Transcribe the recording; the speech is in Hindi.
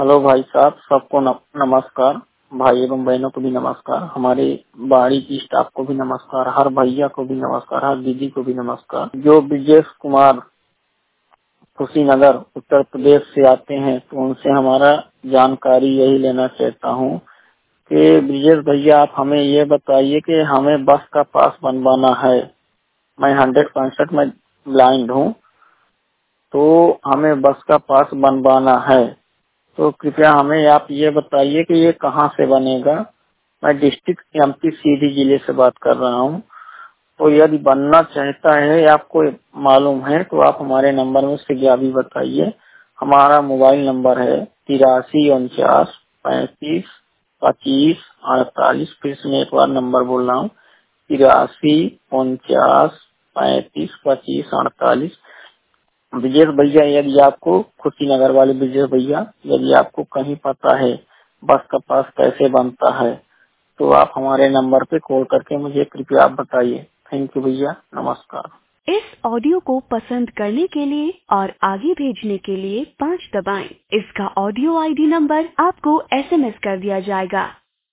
हेलो भाई साहब, सबको नमस्कार। भाई एवं बहनों को भी नमस्कार। हमारे बाड़ी की स्टाफ को भी नमस्कार। हर भैया को भी नमस्कार। हर दीदी को भी नमस्कार। जो ब्रिजेश कुमार कुशीनगर उत्तर प्रदेश से आते हैं, तो उनसे हमारा जानकारी यही लेना चाहता हूँ कि ब्रिजेश भैया, आप हमें ये बताइए कि हमें बस का पास बनवाना है। मैं 100% में ब्लाइंड हूँ, तो हमें बस का पास बनवाना है। तो कृपया हमें आप ये बताइए कि ये कहाँ से बनेगा। मैं डिस्ट्रिक्ट एमपी सीधी जिले से बात कर रहा हूँ। तो यदि बनना चाहता है, आपको मालूम है, तो आप हमारे नंबर में से क्या भी बताइए। हमारा मोबाइल नंबर है 83 49 35 25 48। फिर से मैं एक बार नंबर बोल रहा हूँ, 83 49 35 25 48। ब्रिजेश भैया, यदि आपको कुशीनगर वाले ब्रिजेश भैया, यदि आपको कहीं पता है बस का पास कैसे बनता है, तो आप हमारे नंबर पे कॉल करके मुझे कृपया आप बताइए। थैंक यू भैया, नमस्कार। इस ऑडियो को पसंद करने के लिए और आगे भेजने के लिए 5 दबाएं। इसका ऑडियो आईडी नंबर आपको SMS कर दिया जाएगा।